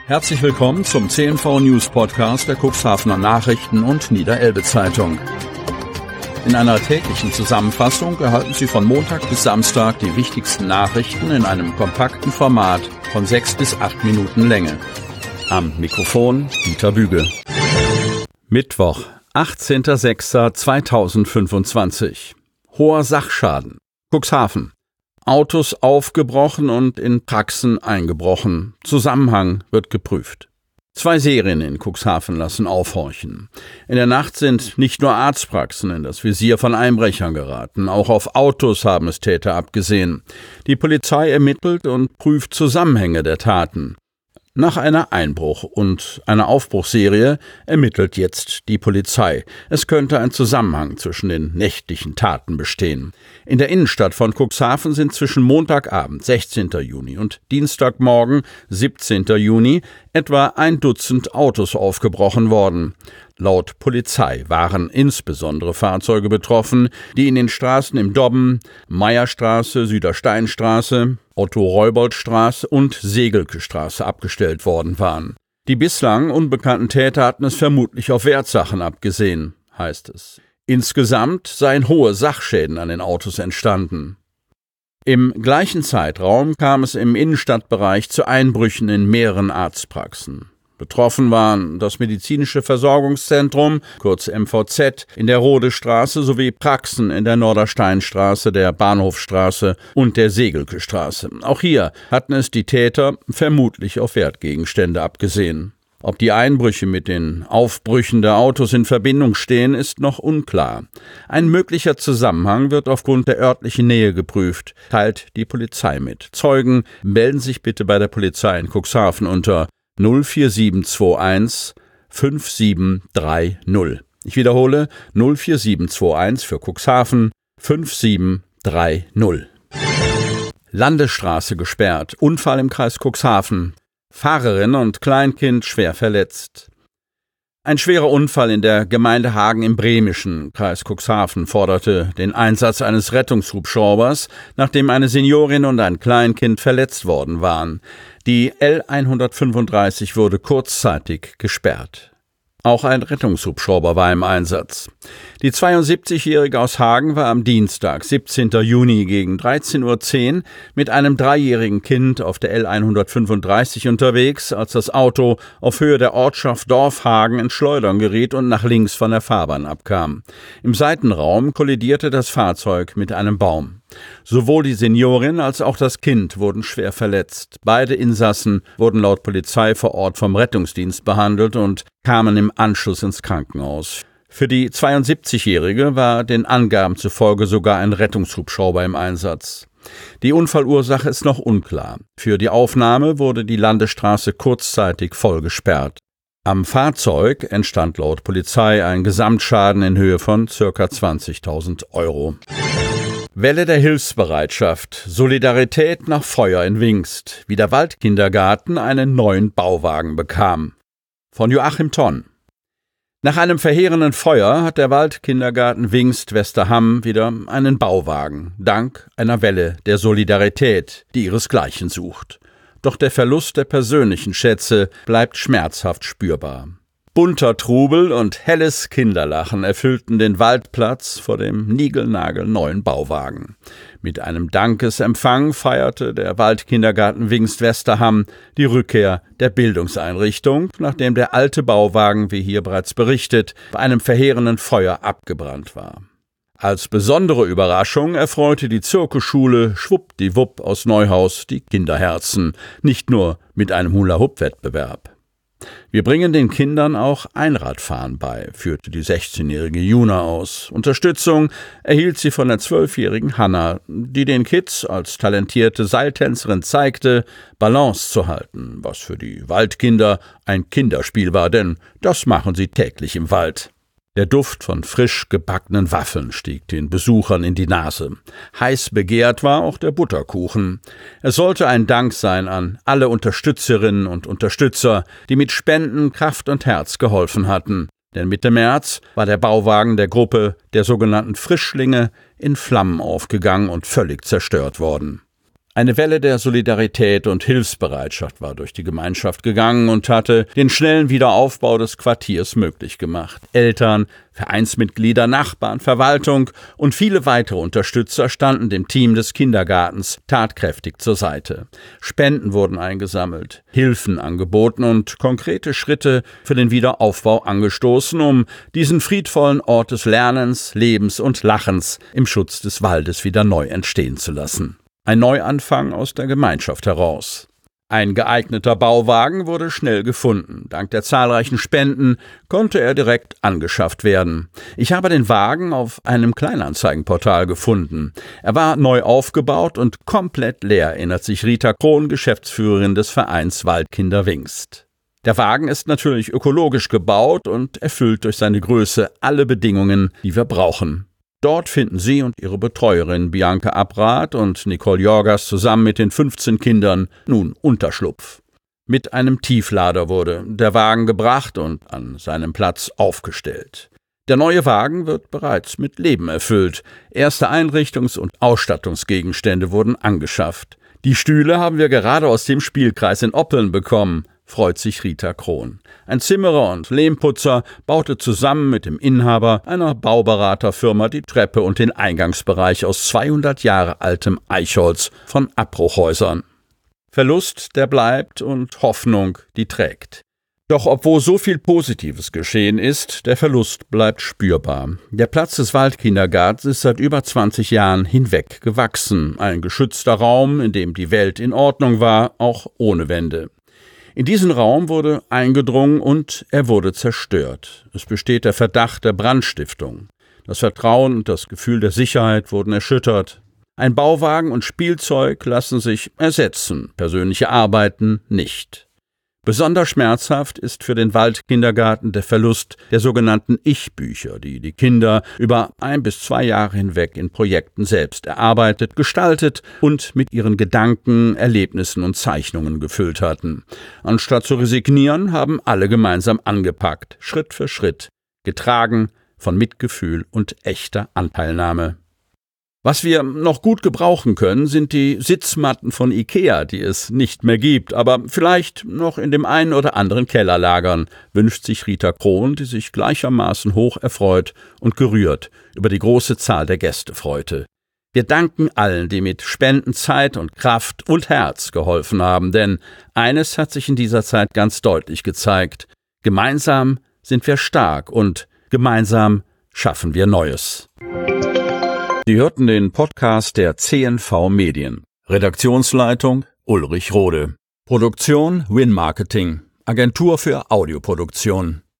Herzlich willkommen zum CNV News Podcast der Cuxhavener Nachrichten und Niederelbe Zeitung. In einer täglichen Zusammenfassung erhalten Sie von Montag bis Samstag die wichtigsten Nachrichten in einem kompakten Format von 6 bis 8 Minuten Länge. Am Mikrofon Dieter Büge. Mittwoch, 18.06.2025. Hoher Sachschaden. Cuxhaven. Autos aufgebrochen und in Praxen eingebrochen. Zusammenhang wird geprüft. 2 Serien in Cuxhaven lassen aufhorchen. In der Nacht sind nicht nur Arztpraxen in das Visier von Einbrechern geraten, auch auf Autos haben es Täter abgesehen. Die Polizei ermittelt und prüft Zusammenhänge der Taten. Nach einer Einbruch- und einer Aufbruchsserie ermittelt jetzt die Polizei. Es könnte ein Zusammenhang zwischen den nächtlichen Taten bestehen. In der Innenstadt von Cuxhaven sind zwischen Montagabend, 16. Juni und Dienstagmorgen, 17. Juni, etwa 1 Dutzend Autos aufgebrochen worden. Laut Polizei waren insbesondere Fahrzeuge betroffen, die in den Straßen im Dobben, Meierstraße, Südersteinstraße, Otto-Reubold-Straße und Segelke-Straße abgestellt worden waren. Die bislang unbekannten Täter hatten es vermutlich auf Wertsachen abgesehen, heißt es. Insgesamt seien hohe Sachschäden an den Autos entstanden. Im gleichen Zeitraum kam es im Innenstadtbereich zu Einbrüchen in mehreren Arztpraxen. Betroffen waren das Medizinische Versorgungszentrum, kurz MVZ, in der Rodestraße sowie Praxen in der Nordersteinstraße, der Bahnhofstraße und der Segelke-Straße. Auch hier hatten es die Täter vermutlich auf Wertgegenstände abgesehen. Ob die Einbrüche mit den Aufbrüchen der Autos in Verbindung stehen, ist noch unklar. Ein möglicher Zusammenhang wird aufgrund der örtlichen Nähe geprüft, teilt die Polizei mit. Zeugen melden sich bitte bei der Polizei in Cuxhaven unter 04721 5730. Ich wiederhole 04721 für Cuxhaven 5730. Landesstraße gesperrt. Unfall im Kreis Cuxhaven. Fahrerin und Kleinkind schwer verletzt. Ein schwerer Unfall in der Gemeinde Hagen im Bremischen, Kreis Cuxhaven, forderte den Einsatz eines Rettungshubschraubers, nachdem eine Seniorin und ein Kleinkind verletzt worden waren. Die L135 wurde kurzzeitig gesperrt. Auch ein Rettungshubschrauber war im Einsatz. Die 72-Jährige aus Hagen war am Dienstag, 17. Juni gegen 13:10 Uhr mit einem 3-jährigen Kind auf der L135 unterwegs, als das Auto auf Höhe der Ortschaft Dorfhagen ins Schleudern geriet und nach links von der Fahrbahn abkam. Im Seitenraum kollidierte das Fahrzeug mit einem Baum. Sowohl die Seniorin als auch das Kind wurden schwer verletzt. Beide Insassen wurden laut Polizei vor Ort vom Rettungsdienst behandelt und kamen im Anschluss ins Krankenhaus. Für die 72-Jährige war den Angaben zufolge sogar ein Rettungshubschrauber im Einsatz. Die Unfallursache ist noch unklar. Für die Aufnahme wurde die Landesstraße kurzzeitig voll gesperrt. Am Fahrzeug entstand laut Polizei ein Gesamtschaden in Höhe von ca. 20.000 €. Welle der Hilfsbereitschaft, Solidarität nach Feuer in Wingst, wie der Waldkindergarten einen neuen Bauwagen bekam. Von Joachim Tonn. Nach einem verheerenden Feuer hat der Waldkindergarten Wingst-Westerham wieder einen Bauwagen, dank einer Welle der Solidarität, die ihresgleichen sucht. Doch der Verlust der persönlichen Schätze bleibt schmerzhaft spürbar. Bunter Trubel und helles Kinderlachen erfüllten den Waldplatz vor dem niegelnagelneuen Bauwagen. Mit einem Dankesempfang feierte der Waldkindergarten Wingst-Westerham die Rückkehr der Bildungseinrichtung, nachdem der alte Bauwagen, wie hier bereits berichtet, bei einem verheerenden Feuer abgebrannt war. Als besondere Überraschung erfreute die Zirkelschule Schwuppdiwupp aus Neuhaus die Kinderherzen, nicht nur mit einem Hula-Hoop-Wettbewerb. Wir bringen den Kindern auch Einradfahren bei, führte die 16-jährige Juna aus. Unterstützung erhielt sie von der 12-jährigen Hanna, die den Kids als talentierte Seiltänzerin zeigte, Balance zu halten, was für die Waldkinder ein Kinderspiel war, denn das machen sie täglich im Wald. Der Duft von frisch gebackenen Waffeln stieg den Besuchern in die Nase. Heiß begehrt war auch der Butterkuchen. Es sollte ein Dank sein an alle Unterstützerinnen und Unterstützer, die mit Spenden, Kraft und Herz geholfen hatten. Denn Mitte März war der Bauwagen der Gruppe der sogenannten Frischlinge in Flammen aufgegangen und völlig zerstört worden. Eine Welle der Solidarität und Hilfsbereitschaft war durch die Gemeinschaft gegangen und hatte den schnellen Wiederaufbau des Quartiers möglich gemacht. Eltern, Vereinsmitglieder, Nachbarn, Verwaltung und viele weitere Unterstützer standen dem Team des Kindergartens tatkräftig zur Seite. Spenden wurden eingesammelt, Hilfen angeboten und konkrete Schritte für den Wiederaufbau angestoßen, um diesen friedvollen Ort des Lernens, Lebens und Lachens im Schutz des Waldes wieder neu entstehen zu lassen. Ein Neuanfang aus der Gemeinschaft heraus. Ein geeigneter Bauwagen wurde schnell gefunden. Dank der zahlreichen Spenden konnte er direkt angeschafft werden. Ich habe den Wagen auf einem Kleinanzeigenportal gefunden. Er war neu aufgebaut und komplett leer, erinnert sich Rita Krohn, Geschäftsführerin des Vereins Waldkinder Wingst. Der Wagen ist natürlich ökologisch gebaut und erfüllt durch seine Größe alle Bedingungen, die wir brauchen. Dort finden sie und ihre Betreuerin Bianca Abrath und Nicole Jorgas zusammen mit den 15 Kindern nun Unterschlupf. Mit einem Tieflader wurde der Wagen gebracht und an seinem Platz aufgestellt. Der neue Wagen wird bereits mit Leben erfüllt. Erste Einrichtungs- und Ausstattungsgegenstände wurden angeschafft. Die Stühle haben wir gerade aus dem Spielkreis in Oppeln bekommen, freut sich Rita Krohn. Ein Zimmerer und Lehmputzer baute zusammen mit dem Inhaber einer Bauberaterfirma die Treppe und den Eingangsbereich aus 200 Jahre altem Eichholz von Abbruchhäusern. Verlust, der bleibt, und Hoffnung, die trägt. Doch obwohl so viel Positives geschehen ist, der Verlust bleibt spürbar. Der Platz des Waldkindergartens ist seit über 20 Jahren hinweg gewachsen. Ein geschützter Raum, in dem die Welt in Ordnung war, auch ohne Wände. In diesen Raum wurde eingedrungen und er wurde zerstört. Es besteht der Verdacht der Brandstiftung. Das Vertrauen und das Gefühl der Sicherheit wurden erschüttert. Ein Bauwagen und Spielzeug lassen sich ersetzen, persönliche Arbeiten nicht. Besonders schmerzhaft ist für den Waldkindergarten der Verlust der sogenannten Ich-Bücher, die die Kinder über 1 bis 2 Jahre hinweg in Projekten selbst erarbeitet, gestaltet und mit ihren Gedanken, Erlebnissen und Zeichnungen gefüllt hatten. Anstatt zu resignieren, haben alle gemeinsam angepackt, Schritt für Schritt, getragen von Mitgefühl und echter Anteilnahme. Was wir noch gut gebrauchen können, sind die Sitzmatten von IKEA, die es nicht mehr gibt, aber vielleicht noch in dem einen oder anderen Keller lagern, wünscht sich Rita Krohn, die sich gleichermaßen hoch erfreut und gerührt über die große Zahl der Gäste freute. Wir danken allen, die mit Spenden Zeit und Kraft und Herz geholfen haben, denn eines hat sich in dieser Zeit ganz deutlich gezeigt: Gemeinsam sind wir stark und gemeinsam schaffen wir Neues. Sie hörten den Podcast der CNV Medien. Redaktionsleitung Ulrich Rode. Produktion Win Marketing, Agentur für Audioproduktion.